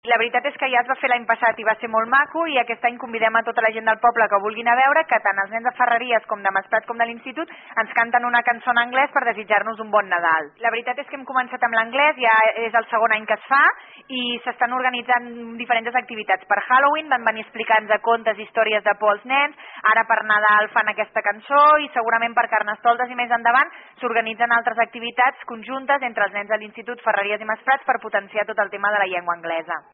La veritat és que ja es va fer l'any passat i va ser molt maco, i aquest any convidem a tota la gent del poble que vulguin a veure que tant els nens de Ferreries com de Masprats com de l'Institut ens canten una cançó en anglès per desitjar-nos un bon Nadal. La veritat és que hem començat amb l'anglès, ja és el segon any que es fa, i s'estan organitzant diferents activitats. Per Halloween van venir explicant-nos contes i històries de por als nens, ara per Nadal fan aquesta cançó i segurament per Carnestoltes i més endavant s'organitzen altres activitats conjuntes entre els nens de l'Institut, Ferreries i Masprats per potenciar tot el tema de la llengua anglesa.